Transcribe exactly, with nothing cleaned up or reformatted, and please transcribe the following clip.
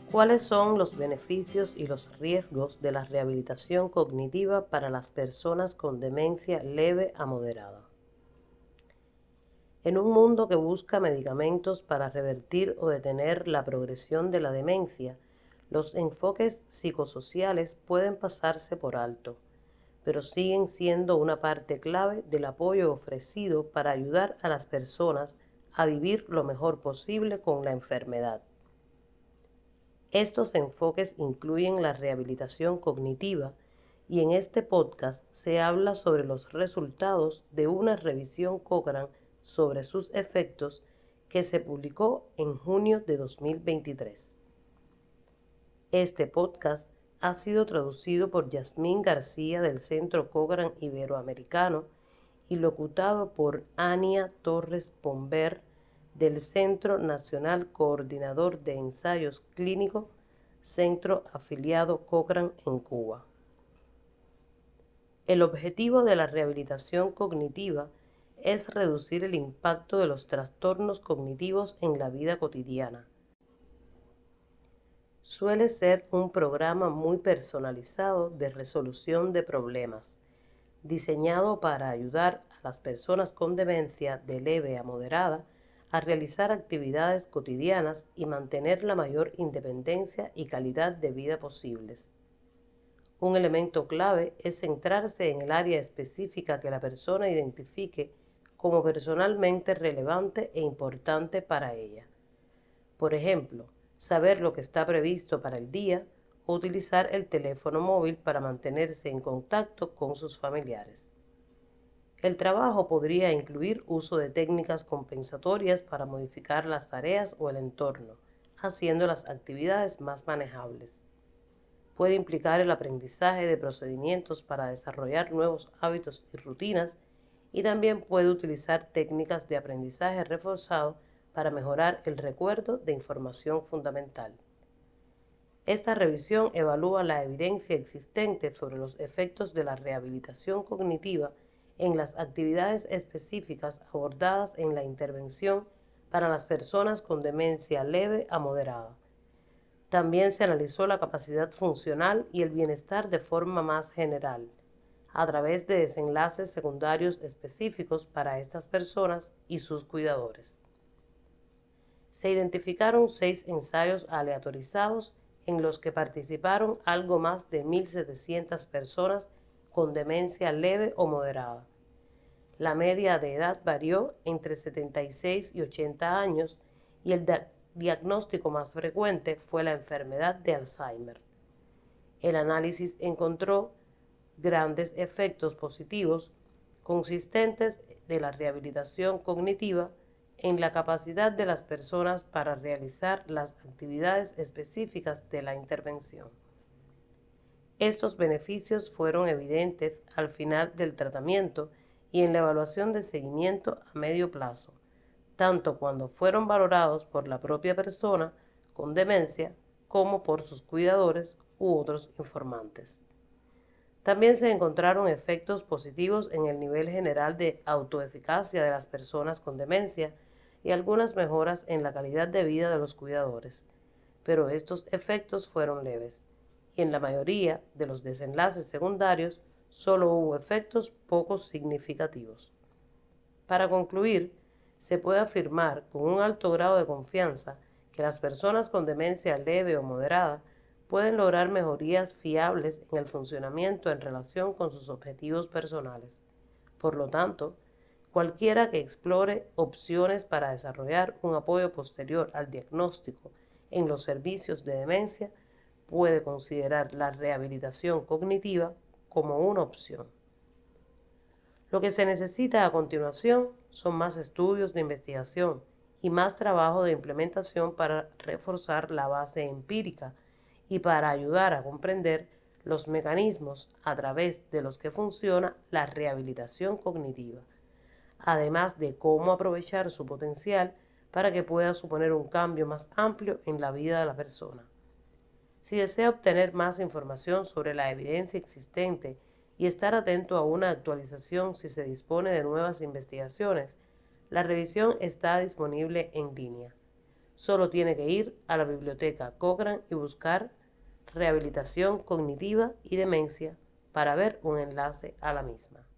¿Cuáles son los beneficios y los riesgos de la rehabilitación cognitiva para las personas con demencia leve a moderada? En un mundo que busca medicamentos para revertir o detener la progresión de la demencia, los enfoques psicosociales pueden pasarse por alto, pero siguen siendo una parte clave del apoyo ofrecido para ayudar a las personas a vivir lo mejor posible con la enfermedad. Estos enfoques incluyen la rehabilitación cognitiva y en este podcast se habla sobre los resultados de una revisión Cochrane sobre sus efectos que se publicó en junio de dos mil veintitrés. Este podcast ha sido traducido por Yasmín García del Centro Cochrane Iberoamericano y locutado por Ania Torres Pomber del Centro Nacional Coordinador de Ensayos Clínicos, centro afiliado Cochrane en Cuba. El objetivo de la rehabilitación cognitiva es reducir el impacto de los trastornos cognitivos en la vida cotidiana. Suele ser un programa muy personalizado de resolución de problemas, diseñado para ayudar a las personas con demencia de leve a moderada a realizar actividades cotidianas y mantener la mayor independencia y calidad de vida posibles. Un elemento clave es centrarse en el área específica que la persona identifique como personalmente relevante e importante para ella. Por ejemplo, saber lo que está previsto para el día o utilizar el teléfono móvil para mantenerse en contacto con sus familiares. El trabajo podría incluir uso de técnicas compensatorias para modificar las tareas o el entorno, haciendo las actividades más manejables. Puede implicar el aprendizaje de procedimientos para desarrollar nuevos hábitos y rutinas y también puede utilizar técnicas de aprendizaje reforzado para mejorar el recuerdo de información fundamental. Esta revisión evalúa la evidencia existente sobre los efectos de la rehabilitación cognitiva en las actividades específicas abordadas en la intervención para las personas con demencia leve a moderada. También se analizó la capacidad funcional y el bienestar de forma más general, a través de desenlaces secundarios específicos para estas personas y sus cuidadores. Se identificaron seis ensayos aleatorizados en los que participaron algo más de mil setecientas personas con demencia leve o moderada. La media de edad varió entre setenta y seis y ochenta años y el diagnóstico más frecuente fue la enfermedad de Alzheimer. El análisis encontró grandes efectos positivos consistentes de la rehabilitación cognitiva en la capacidad de las personas para realizar las actividades específicas de la intervención. Estos beneficios fueron evidentes al final del tratamiento y en la evaluación de seguimiento a medio plazo, tanto cuando fueron valorados por la propia persona con demencia como por sus cuidadores u otros informantes. También se encontraron efectos positivos en el nivel general de autoeficacia de las personas con demencia y algunas mejoras en la calidad de vida de los cuidadores, pero estos efectos fueron leves y en la mayoría de los desenlaces secundarios solo hubo efectos poco significativos. Para concluir, se puede afirmar con un alto grado de confianza que las personas con demencia leve o moderada pueden lograr mejorías fiables en el funcionamiento en relación con sus objetivos personales. Por lo tanto, cualquiera que explore opciones para desarrollar un apoyo posterior al diagnóstico en los servicios de demencia puede considerar la rehabilitación cognitiva como una opción. Lo que se necesita a continuación son más estudios de investigación y más trabajo de implementación para reforzar la base empírica y para ayudar a comprender los mecanismos a través de los que funciona la rehabilitación cognitiva, además de cómo aprovechar su potencial para que pueda suponer un cambio más amplio en la vida de la persona. Si desea obtener más información sobre la evidencia existente y estar atento a una actualización si se dispone de nuevas investigaciones, la revisión está disponible en línea. Solo tiene que ir a la biblioteca Cochrane y buscar rehabilitación cognitiva y demencia para ver un enlace a la misma.